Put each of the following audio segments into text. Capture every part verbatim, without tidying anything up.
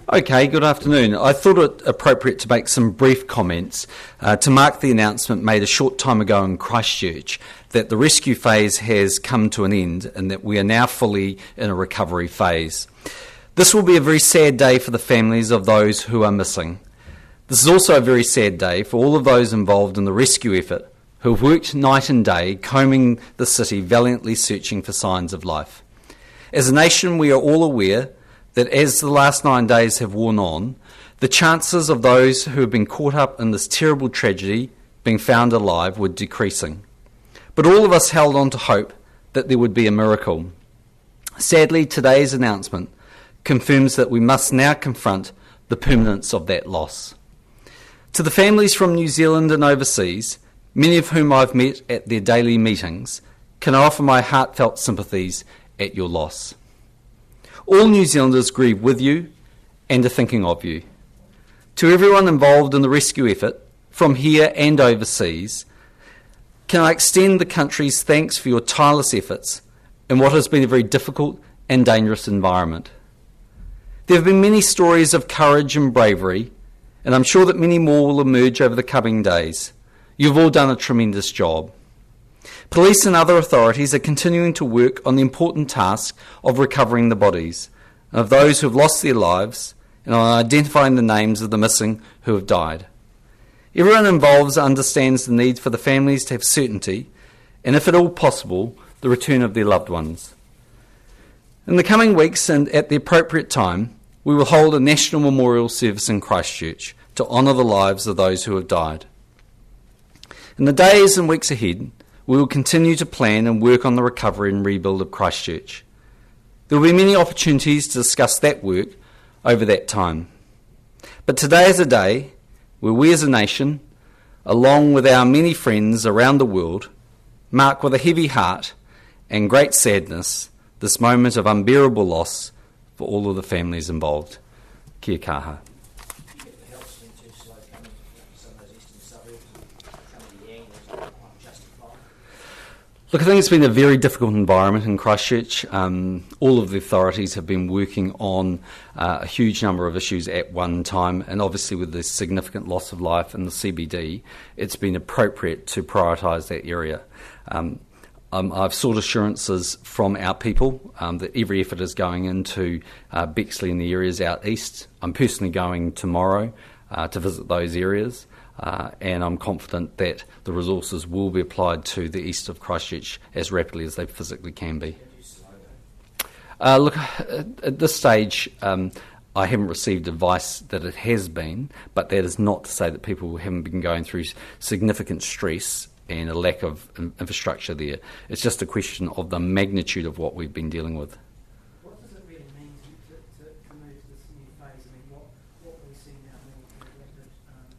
Okay, good afternoon. I thought it appropriate to make some brief comments uh, to mark the announcement made a short time ago in Christchurch that the rescue phase has come to an end and that we are now fully in a recovery phase. This will be a very sad day for the families of those who are missing. This is also a very sad day for all of those involved in the rescue effort who have worked night and day combing the city valiantly searching for signs of life. As a nation, we are all aware that as the last nine days have worn on, the chances of those who have been caught up in this terrible tragedy being found alive were decreasing. But all of us held on to hope that there would be a miracle. Sadly, today's announcement confirms that we must now confront the permanence of that loss. To the families from New Zealand and overseas, many of whom I've met at their daily meetings, can I offer my heartfelt sympathies at your loss. All New Zealanders grieve with you and are thinking of you. To everyone involved in the rescue effort, from here and overseas, can I extend the country's thanks for your tireless efforts in what has been a very difficult and dangerous environment. There have been many stories of courage and bravery, and I'm sure that many more will emerge over the coming days. You've all done a tremendous job. Police and other authorities are continuing to work on the important task of recovering the bodies of those who have lost their lives and on identifying the names of the missing who have died. Everyone involved understands the need for the families to have certainty and, if at all possible, the return of their loved ones. In the coming weeks and at the appropriate time, we will hold a national memorial service in Christchurch to honour the lives of those who have died. In the days and weeks ahead, we will continue to plan and work on the recovery and rebuild of Christchurch. There will be many opportunities to discuss that work over that time. But today is a day where we as a nation, along with our many friends around the world, mark with a heavy heart and great sadness this moment of unbearable loss for all of the families involved. Kia kaha. Look, I think it's been a very difficult environment in Christchurch. Um, all of the authorities have been working on uh, a huge number of issues at one time, and obviously with the significant loss of life in the C B D, it's been appropriate to prioritise that area. Um, um, I've sought assurances from our people um, that every effort is going into uh, Bexley and the areas out east. I'm personally going tomorrow uh, to visit those areas. Uh, and I'm confident that the resources will be applied to the east of Christchurch as rapidly as they physically can be. Uh, look, at, at this stage, um, I haven't received advice that it has been, but that is not to say that people haven't been going through significant stress and a lack of infrastructure there. It's just a question of the magnitude of what we've been dealing with. What does it really mean to, to, to move to this new phase? I mean, what, what we see now more rapid um,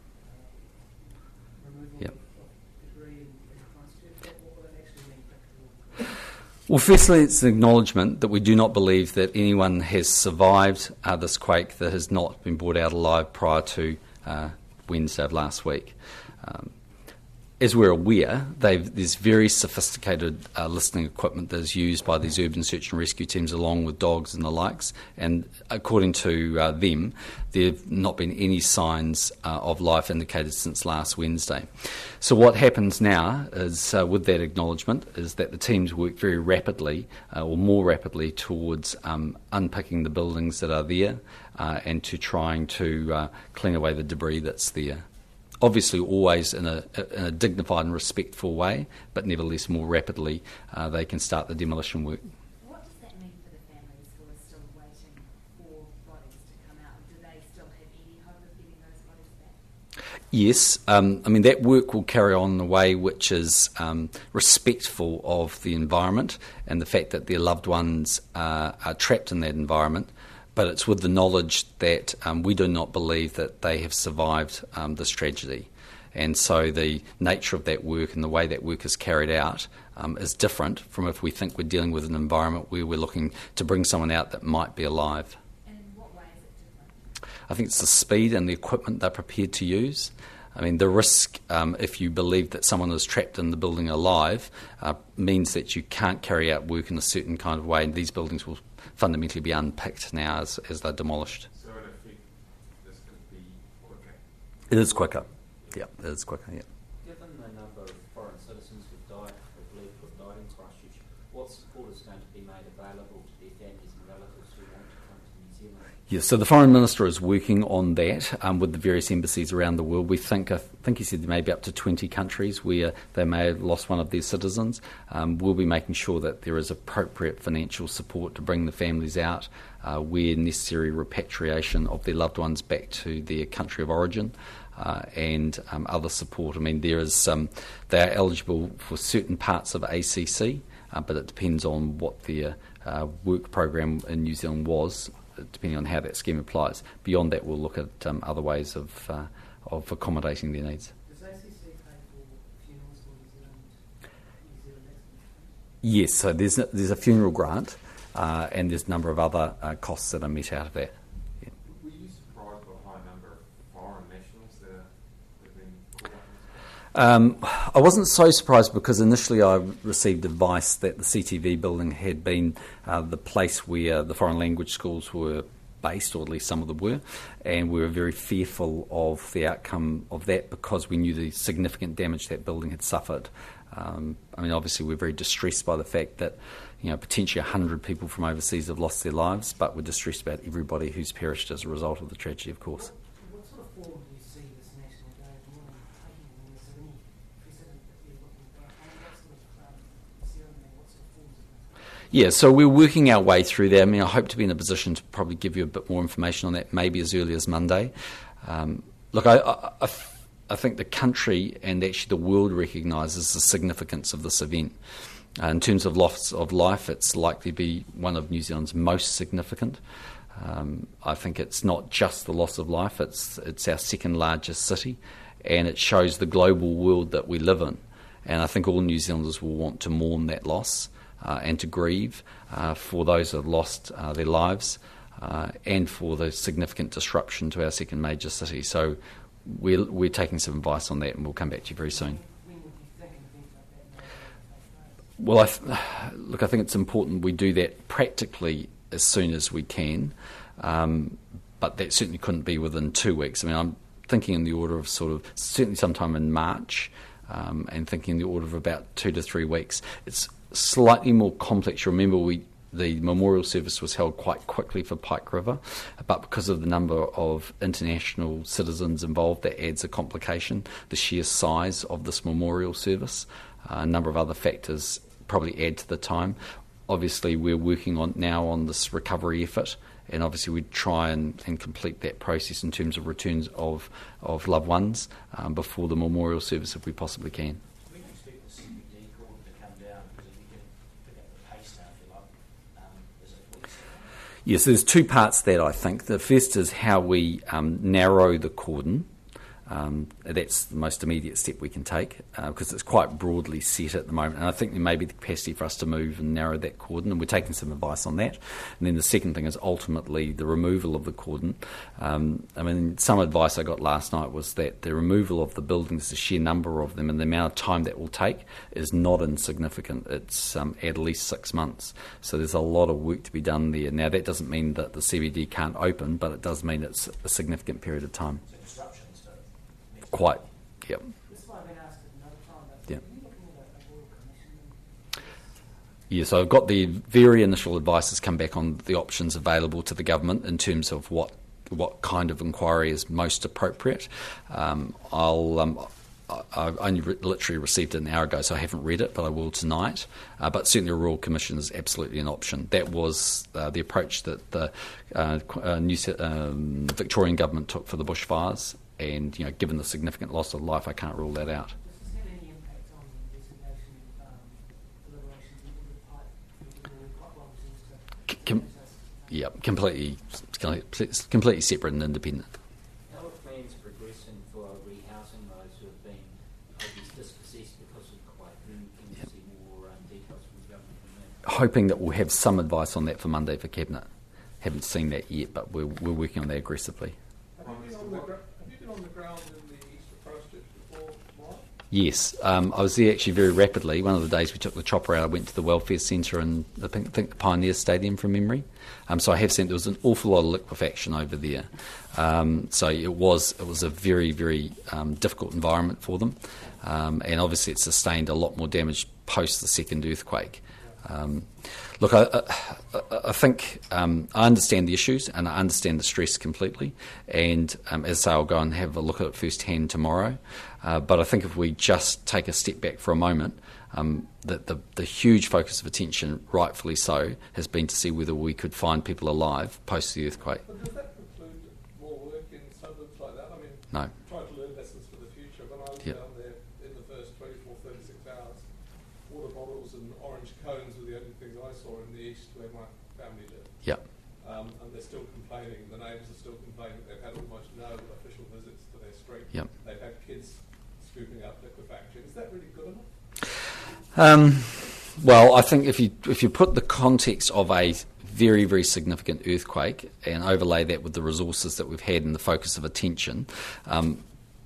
removal Yep. of debris in, in Christchurch, what will it actually mean practically? Well, firstly, it's an acknowledgement that we do not believe that anyone has survived uh, this quake that has not been brought out alive prior to uh, Wednesday of last week. Um, As we're aware, there's very sophisticated uh, listening equipment that is used by these urban search and rescue teams along with dogs and the likes, and according to uh, them, there have not been any signs uh, of life indicated since last Wednesday. So what happens now is, uh, with that acknowledgement, is that the teams work very rapidly, uh, or more rapidly, towards um, unpicking the buildings that are there uh, and to trying to uh, clean away the debris that's there. Obviously always in a, in a dignified and respectful way, but nevertheless more rapidly uh, they can start the demolition work. What does that mean for the families who are still waiting for bodies to come out? Do they still have any hope of getting those bodies back? Yes, um, I mean that work will carry on in a way which is um, respectful of the environment and the fact that their loved ones uh, are trapped in that environment. But it's with the knowledge that um, we do not believe that they have survived um, this tragedy. And so the nature of that work and the way that work is carried out um, is different from if we think we're dealing with an environment where we're looking to bring someone out that might be alive. And in what way is it different? I think it's the speed and the equipment they're prepared to use. I mean, the risk, um, if you believe that someone is trapped in the building alive, uh, means that you can't carry out work in a certain kind of way, and these buildings will fundamentally be unpicked now as, as they're demolished. So in It is quicker. Yeah, it is quicker, yeah. Given the number of foreign citizens who've died, who believe who've died in Christchurch, what support is going to be made available to their families and relatives who want to come to New Zealand? Yes, so the Foreign Minister is working on that um, with the various embassies around the world. We think, I think he said there may be up to twenty countries where they may have lost one of their citizens. Um, we'll be making sure that there is appropriate financial support to bring the families out, uh, where necessary repatriation of their loved ones back to their country of origin. Uh, and um, other support. I mean, there is um, they are eligible for certain parts of A C C, uh, but it depends on what their uh, work program in New Zealand was, depending on how that scheme applies. Beyond that, we'll look at um, other ways of uh, of accommodating their needs. Does A C C pay for funerals for New Zealand, New Zealand expatriates? Yes, so there's a, there's a funeral grant, uh, and there's a number of other uh, costs that are met out of that. Were you surprised by the high number of foreign nationals that have been called up? Um, I wasn't so surprised because initially I received advice that the C T V building had been uh, the place where the foreign language schools were based, or at least some of them were, and we were very fearful of the outcome of that because we knew the significant damage that building had suffered. Um, I mean, obviously we're very distressed by the fact that, you know, potentially one hundred people from overseas have lost their lives, but we're distressed about everybody who's perished as a result of the tragedy, of course. What sort of form do you see this National Day of Mourning taking? And is there any precedent that you're looking at? And what sort of um, ceremony, what sort of forms is it? Yeah, so we're working our way through that. I mean, I hope to be in a position to probably give you a bit more information on that, maybe as early as Monday. Um, look, I, I, I, I think the country and actually the world recognises the significance of this event. Uh, in terms of loss of life, it's likely to be one of New Zealand's most significant. Um, I think it's not just the loss of life, it's it's our second largest city, and it shows the global world that we live in. And I think all New Zealanders will want to mourn that loss uh, and to grieve uh, for those who have lost uh, their lives uh, and for the significant disruption to our second major city. So we're, we're taking some advice on that, and we'll come back to you very soon. When would you think an event like that might take place? Well, I th- look, I think it's important we do that practically as soon as we can, um, but that certainly couldn't be within two weeks. I mean, I'm thinking in the order of sort of certainly sometime in March, um, and thinking in the order of about two to three weeks. It's slightly more complex. Remember, we the memorial service was held quite quickly for Pike River, but because of the number of international citizens involved, that adds a complication. The sheer size of this memorial service, uh, a number of other factors probably add to the time. Obviously, we're working on now on this recovery effort, and obviously we try and, and complete that process in terms of returns of, of loved ones um, before the memorial service if we possibly can. When do you expect the C B D cordon to come down? Because if you can pick up the pace now, if you like, um, is it weeks? Yes, there's two parts to that, I think. The first is how we um, narrow the cordon. Um, that's the most immediate step we can take uh, because it's quite broadly set at the moment, and I think there may be the capacity for us to move and narrow that cordon, and we're taking some advice on that. And then the second thing is ultimately the removal of the cordon. Um, I mean, some advice I got last night was that the removal of the buildings, the sheer number of them and the amount of time that will take is not insignificant. It's um, at least six months. So there's a lot of work to be done there. Now, that doesn't mean that the C B D can't open, but it does mean it's a significant period of time. So disruptions to Quite, yep. This is why I've been asked at another time, but Yeah. are you looking at a, a royal commission? Yes, I've got the very initial advice has come back on the options available to the government in terms of what what kind of inquiry is most appropriate. Um, I'll um, I, I only re- literally received it an hour ago, so I haven't read it, but I will tonight. Uh, but certainly a royal commission is absolutely an option. That was uh, the approach that the uh, uh, New um, Victorian government took for the bushfires. And, you know, given the significant loss of life, I can't rule that out. Does this have any impact on the investigation of um, deliberations into the pipe? We're quite well resourced to Com- yeah, completely, completely separate and independent. How are plans progressing for rehousing those who have been, I guess, dispossessed because of quite who can Yep. see more um, details from the government on that? Hoping that we'll have some advice on that for Monday for Cabinet. Haven't seen that yet, but we're, we're working on that aggressively. Have you been on the, gra- have you been on the ground in the east of Christchurch before, Mark? Yes, um, I was there actually very rapidly. One of the days we took the chopper out, I went to the welfare centre and I think, think the Pioneer Stadium from memory. Um, so I have seen there was an awful lot of liquefaction over there. Um, so it was it was a very, very um, difficult environment for them. Um, and obviously it sustained a lot more damage post the second earthquake. Um, look, I, I, I think um, I understand the issues and I understand the stress completely. And um, as I say, I'll go and have a look at it firsthand tomorrow. Uh, but I think if we just take a step back for a moment, um, the, the, the huge focus of attention, rightfully so, has been to see whether we could find people alive post the earthquake. But does that preclude more work in suburbs like that? I mean, No. trying to learn lessons for the future. When I was Yep. down there in the first twenty-four, thirty-six hours, water bottles and orange cones were the only things I saw in the east where my family lived. Yep. Um, and they're still complaining, the neighbours are still complaining they've had almost no official visits to their street. Yep. They've had kids scooping up liquefaction. Is that really good enough? Um, well, I think if you if you put the context of a very, very significant earthquake and overlay that with the resources that we've had and the focus of attention, um,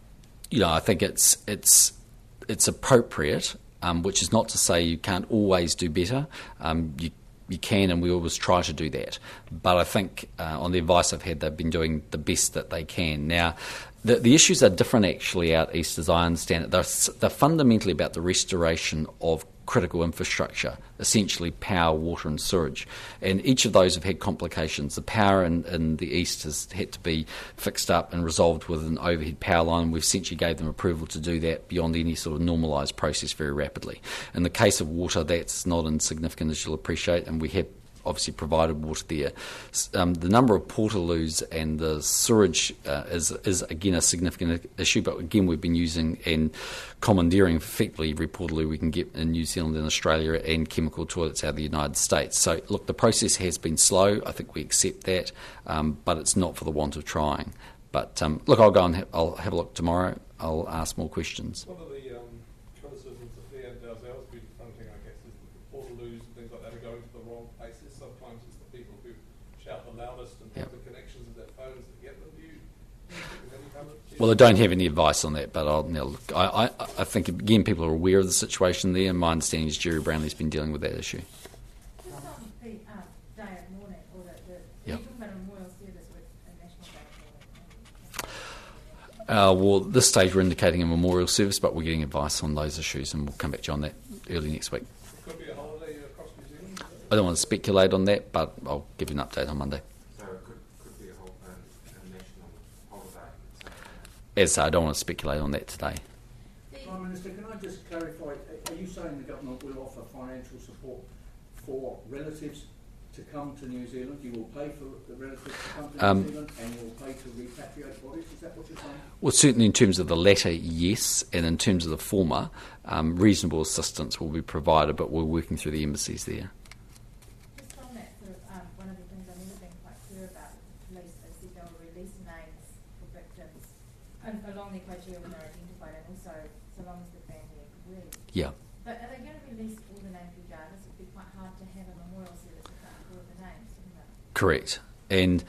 you know, I think it's it's it's appropriate. Um, which is not to say you can't always do better. Um, you you can, and we always try to do that. But I think, uh, on the advice I've had, they've been doing the best that they can. Now, the, the issues are different actually out east, as I understand it. They're, they're fundamentally about the restoration of critical infrastructure, essentially power, water and sewage. And each of those have had complications. The power in, in the east has had to be fixed up and resolved with an overhead power line. We've essentially gave them approval to do that beyond any sort of normalised process very rapidly. In the case of water, that's not insignificant, as you'll appreciate, and we have obviously provided water there. Um, the number of portaloos and the sewage uh, is, is again a significant issue, but again we've been using and commandeering effectively every portaloo we can get in New Zealand and Australia and chemical toilets out of the United States. So look, the process has been slow, I think we accept that, um, but it's not for the want of trying. But um, look, I'll go and ha- I'll have a look tomorrow, I'll ask more questions. One of the um, criticisms that Leanne Dalzell's been fronting, I guess, is that the portaloos and things like that are going to the wrong places. Sometimes it's the people who shout the loudest and Yep. have the connections of their phones that get them. Do you, do you think there's any kind of... Well, I don't have any advice on that, but I'll, you know, look, I, I, I think, again, people are aware of the situation there, and my understanding is Jerry Brownlee's been dealing with that issue. Just on the uh, day of mourning, or the, the Yep. you're talking about a memorial service with a national day of mourning. Uh, well, at this stage we're indicating a memorial service, but we're getting advice on those issues, and we'll come back to you on that early next week. It could be a holiday across New Zealand. I don't want to speculate on that, but I'll give you an update on Monday. So it could, could be a, whole, um, a national holiday. So, As I say, I don't want to speculate on that today. Prime Minister, can I just clarify, are you saying the government will offer financial support for relatives to come to New Zealand? You will pay for the relatives to come to Um, New Zealand and you will pay to repatriate bodies? Is that what you're saying? Well, certainly in terms of the latter, yes, and in terms of the former, um, reasonable assistance will be provided, but we're working through the embassies there. Just on that, sort of, um, one of the things I've never been quite clear about with the police, they said they'll release names for victims um, along the criteria when they're identified, and also so long as the family agrees. Yeah. But are they going to release all the names regardless? It would be quite hard to have a memorial service without all of the names, wouldn't it? Correct. And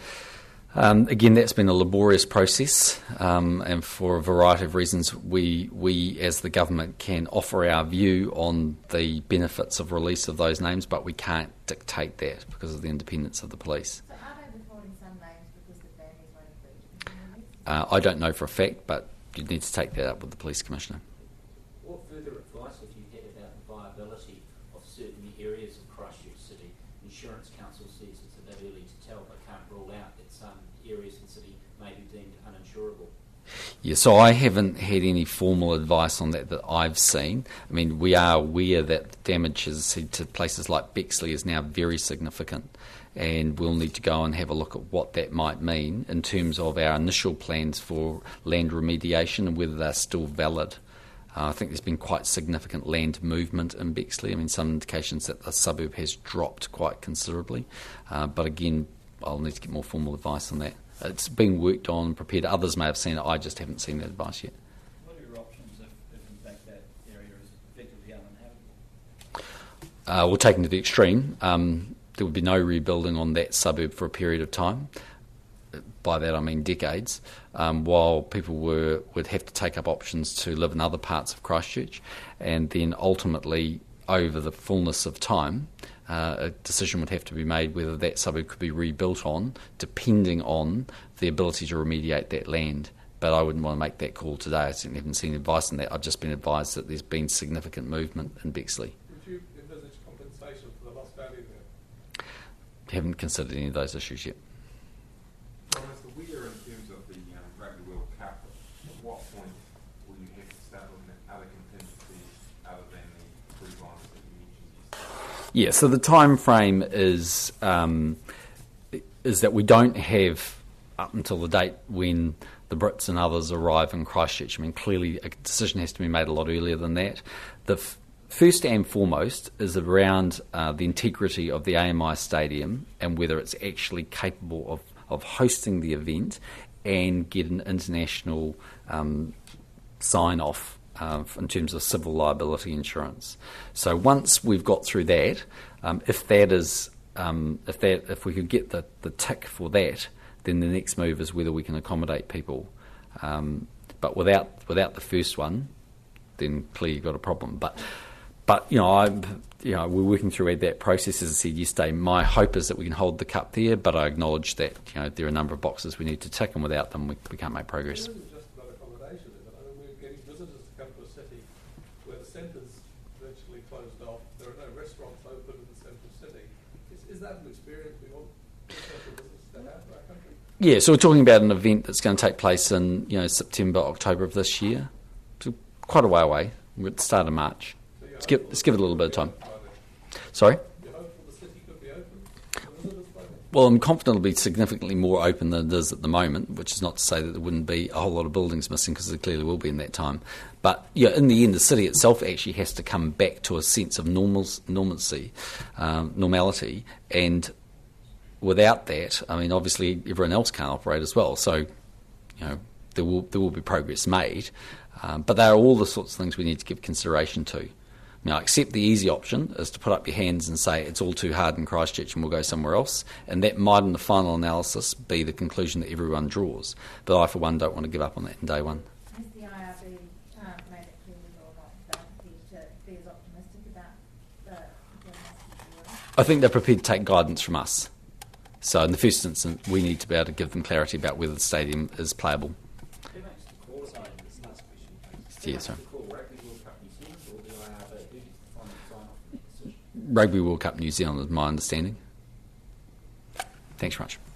um, again, that's been a laborious process, um, and for a variety of reasons, we, we as the government can offer our view on the benefits of release of those names, but we can't dictate that because of the independence of the police. So are they withholding some names because the families won't agree to be released? Uh, I don't know for a fact, but you'd need to take that up with the police commissioner. What further advice have you had about the viability of certain areas of Christchurch City? Insurance Council says it's a bit early to tell, but can't rule out that some areas in the city may be deemed uninsurable. Yeah, so I haven't had any formal advice on that that I've seen. I mean, we are aware that the damages to places like Bexley is now very significant, and we'll need to go and have a look at what that might mean in terms of our initial plans for land remediation and whether they're still valid. Uh, I think there's been quite significant land movement in Bexley. I mean, some indications that the suburb has dropped quite considerably. Uh, but again, I'll need to get more formal advice on that. It's being worked on and prepared. Others may have seen it. I just haven't seen that advice yet. What are your options if, if in fact that area is effectively uninhabitable? Uh, we'll take it to the extreme. Um, there would be no rebuilding on that suburb for a period of time. by that I mean decades, um, while people were would have to take up options to live in other parts of Christchurch, and then ultimately, over the fullness of time, uh, a decision would have to be made whether that suburb could be rebuilt on, depending on the ability to remediate that land. But I wouldn't want to make that call today. I certainly haven't seen advice on that. I've just been advised that there's been significant movement in Bexley. Would you envisage compensation for the lost value there? Haven't considered any of those issues yet. Well, Mister Weir, in terms of the um, Rugby World Cup, at what point will you have to start looking at other contingencies other than the three lines that you mentioned yesterday? Yeah, so the time frame is um, is that we don't have up until the date when the Brits and others arrive in Christchurch. I mean, clearly a decision has to be made a lot earlier than that. The f- first and foremost is around uh, the integrity of the A M I Stadium and whether it's actually capable of, of hosting the event and get an international um, sign-off uh, in terms of civil liability insurance. So once we've got through that, um, if that is um, if that if we could get the, the tick for that, then the next move is whether we can accommodate people. Um, but without without the first one, then clearly you've got a problem. But but you know, I you know we're working through that process. As I said yesterday, my hope is that we can hold the cup there. But I acknowledge that you know there are a number of boxes we need to tick, and without them, we, we can't make progress. It isn't just about accommodation, is it? I mean, we're getting visitors to come to a city where the centre's virtually closed off. There are no restaurants open in the central city. Is, is that an experience we want potential visitors to have for our country? Yeah, so we're talking about an event that's going to take place in you know September, October of this year. So quite a way away. We're at the start of March. So you're Let's give, hopeful let's give it a little bit of time. by then? Sorry? You're hopeful the city could be open for visitors by then? Well, I'm confident it'll be significantly more open than it is at the moment, which is not to say that there wouldn't be a whole lot of buildings missing, because there clearly will be in that time. But yeah, in the end, the city itself actually has to come back to a sense of normals, normalcy, um, normality, and without that, I mean, obviously everyone else can't operate as well. So, you know, there will there will be progress made, um, but they are all the sorts of things we need to give consideration to. Now, I accept the easy option is to put up your hands and say it's all too hard in Christchurch and we'll go somewhere else, and that might, in the final analysis, be the conclusion that everyone draws. But I, for one, don't want to give up on that in day one. Has the I R B um, made it clear whether or not they're prepared to be as optimistic about the the message? I think they're prepared to take guidance from us. So in the first instance, we need to be able to give them clarity about whether the stadium is playable. Who makes the call about this last question, please? Yeah, Who makes sorry. the call, Rugby World Cup New Zealand or the I R B? Who gets the final sign off on that decision? Rugby World Cup New Zealand is my understanding. Thanks very much.